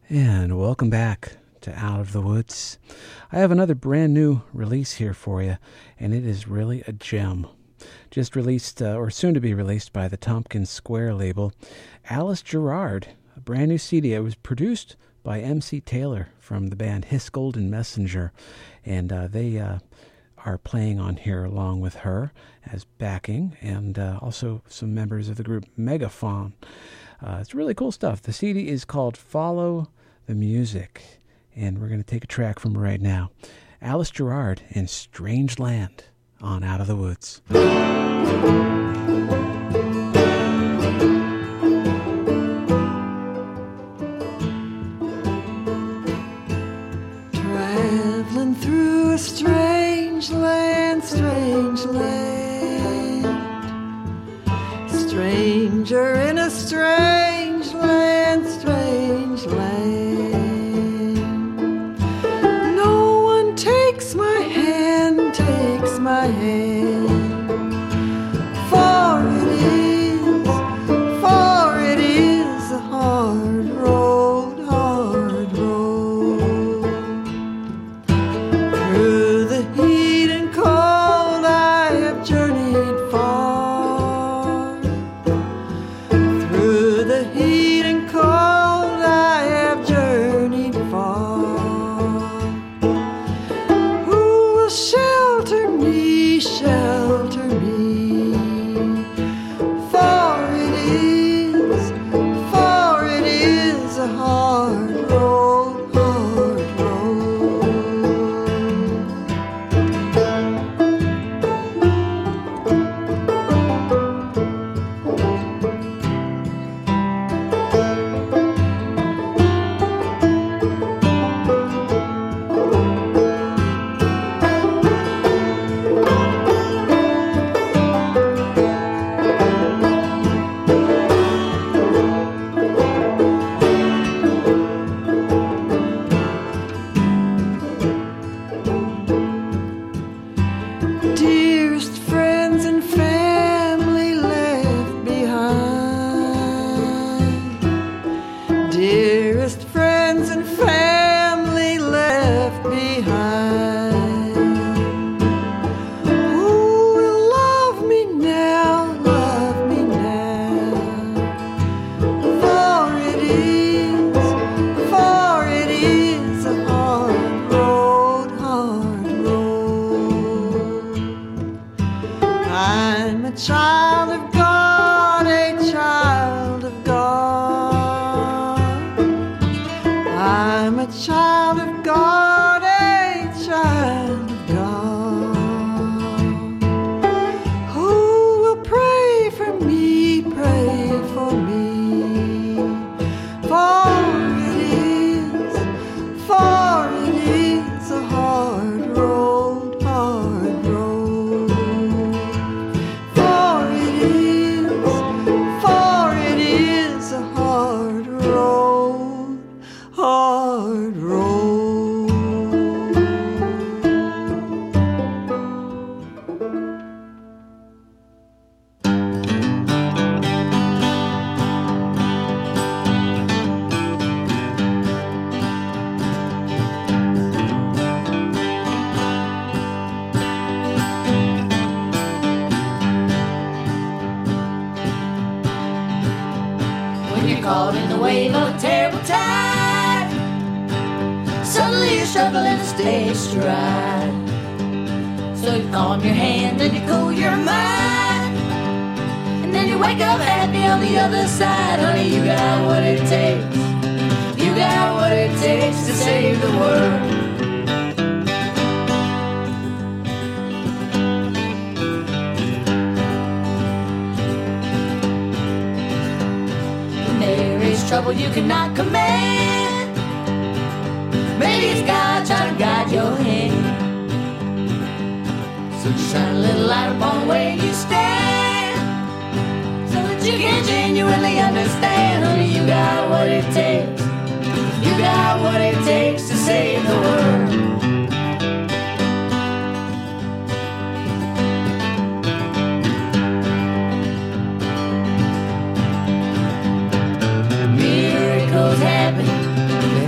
And welcome back to Out of the Woods. I have another brand new release here for you, and it is really a gem. Just released, or soon to be released by the Tompkins Square label, Alice Gerrard, a brand new CD. It was produced by MC Taylor from the band His Golden Messenger, and they are playing on here along with her as backing, and also some members of the group Megaphone. It's really cool stuff. The CD is called Follow the Music, and we're going to take a track from right now. Alice Gerrard in Strange Land on Out of the Woods. Traveling through a strange land, stranger in a strange land, no one takes my hand, for it is a hard road, through the heat and cold I have journeyed far, through the heat and cold I have journeyed far. Who will shelter me, for it is a hard road, Dearest friends and family left behind, dearest friends and family left behind, who will love me now, for it is a hard road, I'm a child of God, a child of God. I'm a child of God, a child of God. Who will pray for me, for it is a hard road, For it is a hard road, When you're caught in the wave of a terrible tide, suddenly you're struggling to stay stride. So you calm your hand and you cool your mind, and then you wake up happy on the other side. Honey, you got what it takes. You got what it takes to save the world. Trouble you cannot command, maybe it's God trying to guide your hand. So just shine a little light upon where you stand, so that you can genuinely understand. Honey, you got what it takes. You got what it takes to save the world. Miracles happen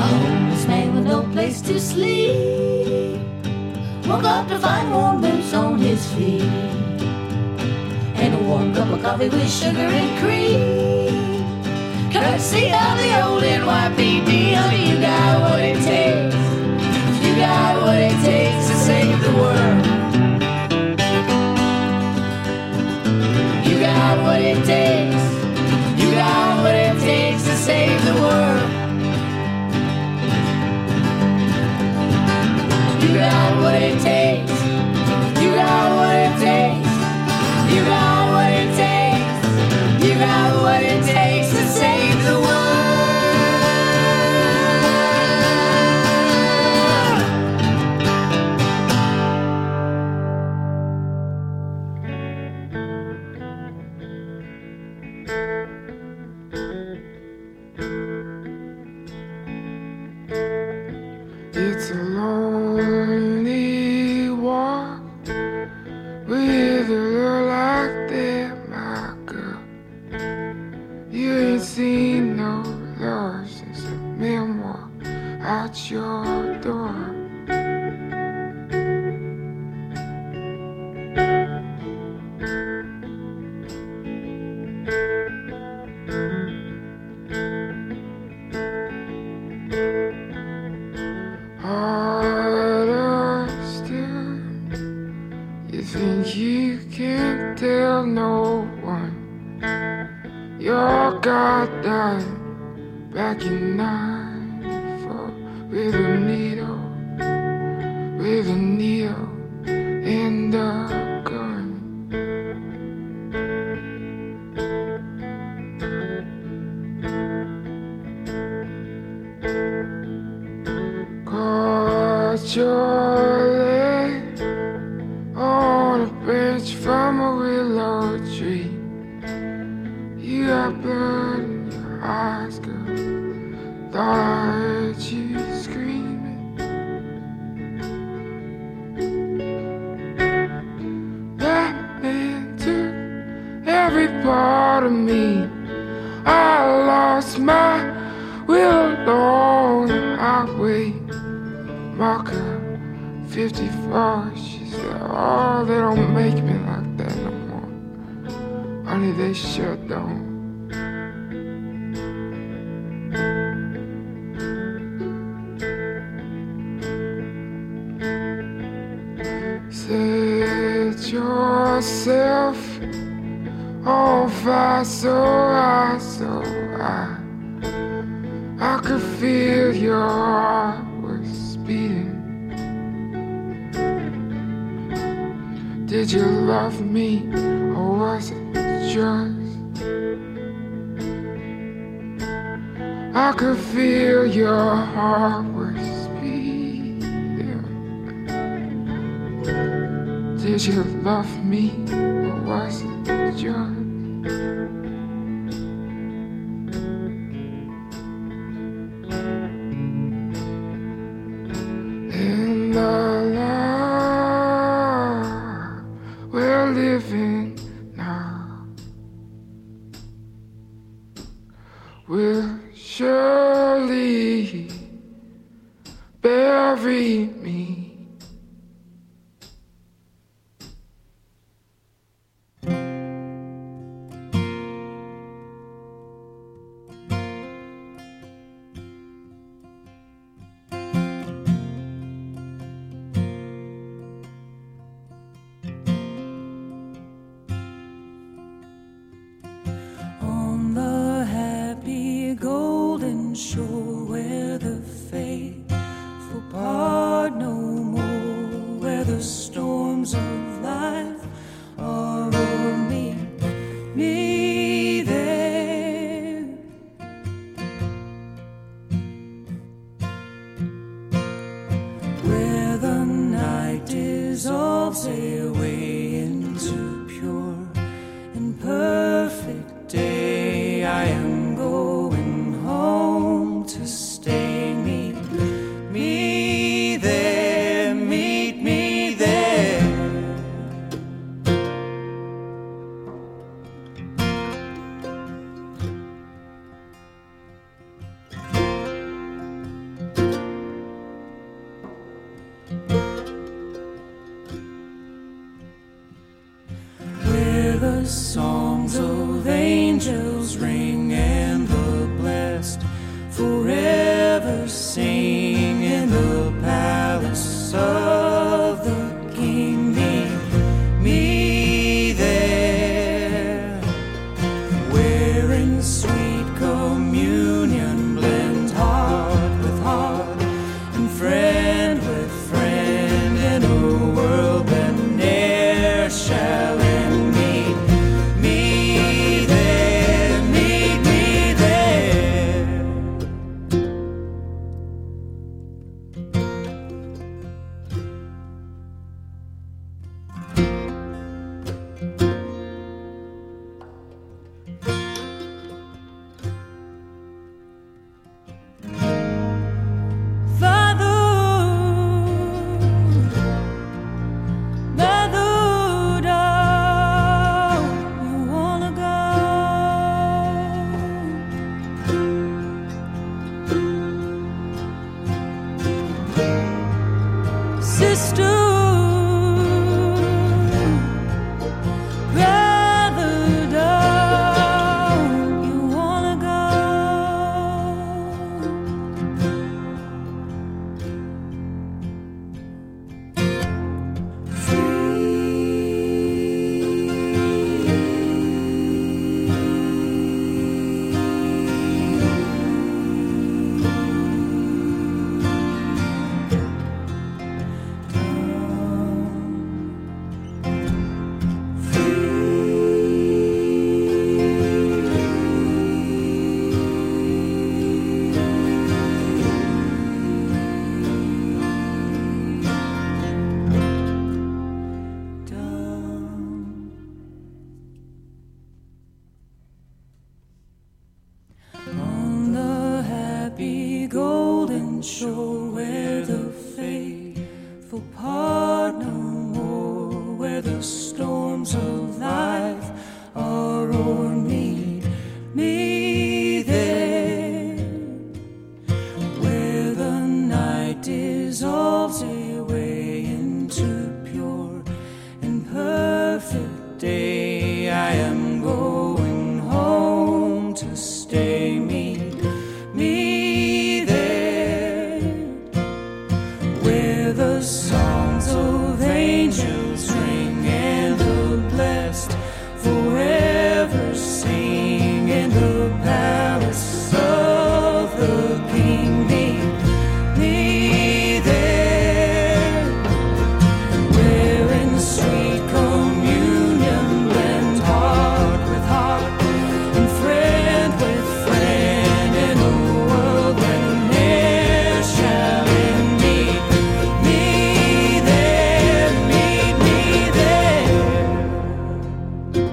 homeless man with no place to sleep woke up to find warm boots on his feet and a warm cup of coffee with sugar and cream. Courtesy of the old NYPD, honey, you got what it takes. You got what it takes to save the world. You got what it takes. You got what it takes to save the world. You got what it takes. You got what it takes. You got what it takes. You got what it takes to save the world. It's a lonely walk with a girl like that, my girl. You ain't seen no love since the man walked out your door. Harder still, you think you can't tell no one your God died back in '94 with a needle and a gun. Caught your leg on a branch from a willow tree. You got blood in your eyes, girl. Thought I heard you screaming. That man took every part of me. I lost my will along the highway. Marker 54, she said, oh, they don't make me like that no more. Honey, they sure don't. Set yourself on fire so I could feel your heart was beating. Did you love me or was it drugs? I could feel your heart was beating. Did you love me or was it drugs? In the life we're living now will surely bury me. On the happy golden shore where the faithful part no more, where the storms of life are o'er me there. Where the night dissolves away into pure and perfect day, I am going home to stay. Meet me there, meet me there. the songs of angels ring and the blessed forever sing in the palace of the King. Meet me there, where in sweet communion blend heart with heart and friend with friend in a world that ne'er shall end. Meet me there, meet me there. Father, don't you wanna go? Sister, brother, don't you wanna On the happy golden shore where the faithful part no more, where the storms of life are o'er, meet me there, where the night dissolves away into pure and perfect day. I am going home to stay. Meet me there, where the songs of angels ring and the blessed forever sing in the palace of the King. Meet me there, where in sweet communion blend heart with heart and friend with friend in a world that ne'er shall end. Meet me there, meet me there.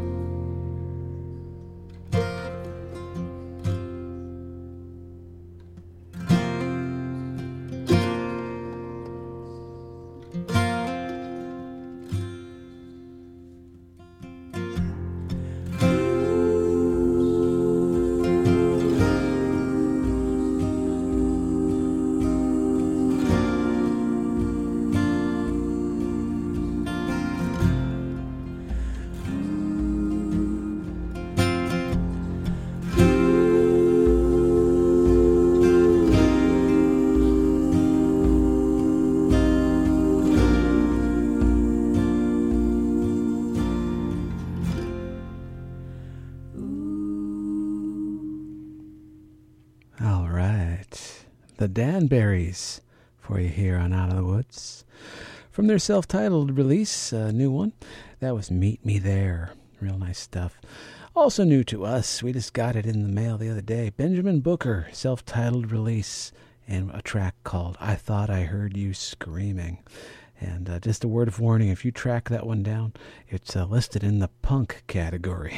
All right. The Danberries for you here on Out of the Woods. From their self-titled release, a new one, that was Meet Me There. Real nice stuff. Also new to us, we just got it in the mail the other day. Benjamin Booker, self-titled release, and a track called I Thought I Heard You Screaming. And just a word of warning, if you track that one down, it's listed in the punk category.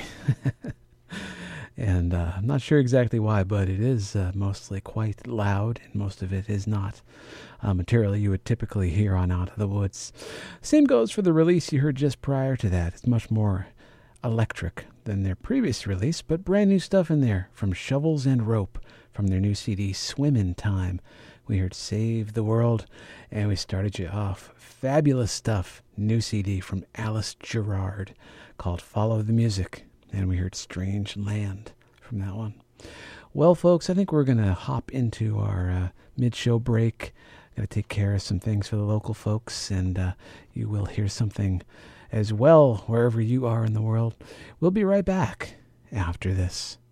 And I'm not sure exactly why, but it is mostly quite loud, and most of it is not material you would typically hear on Out of the Woods. Same goes for the release you heard just prior to that. It's much more electric than their previous release, but brand new stuff in there from Shovels and Rope from their new CD, Swimmin' Time. We heard Save the World, and we started you off. Fabulous stuff. New CD from Alice Gerrard called Follow the Music. And we heard Strange Land from that one. Well, folks, I think we're going to hop into our mid-show break. Got to take care of some things for the local folks, and you will hear something as well wherever you are in the world. We'll be right back after this.